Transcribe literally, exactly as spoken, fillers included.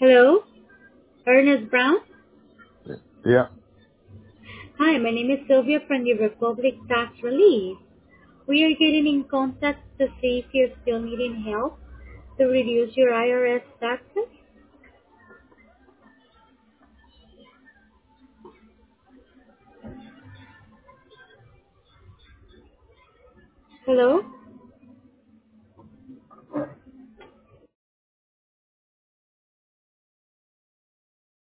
Hello, Ernest Brown. Yeah. Hi, my name is Sylvia from the Republic Tax Relief. We are getting in contact to see if you're still needing help to reduce your I R S taxes. Hello?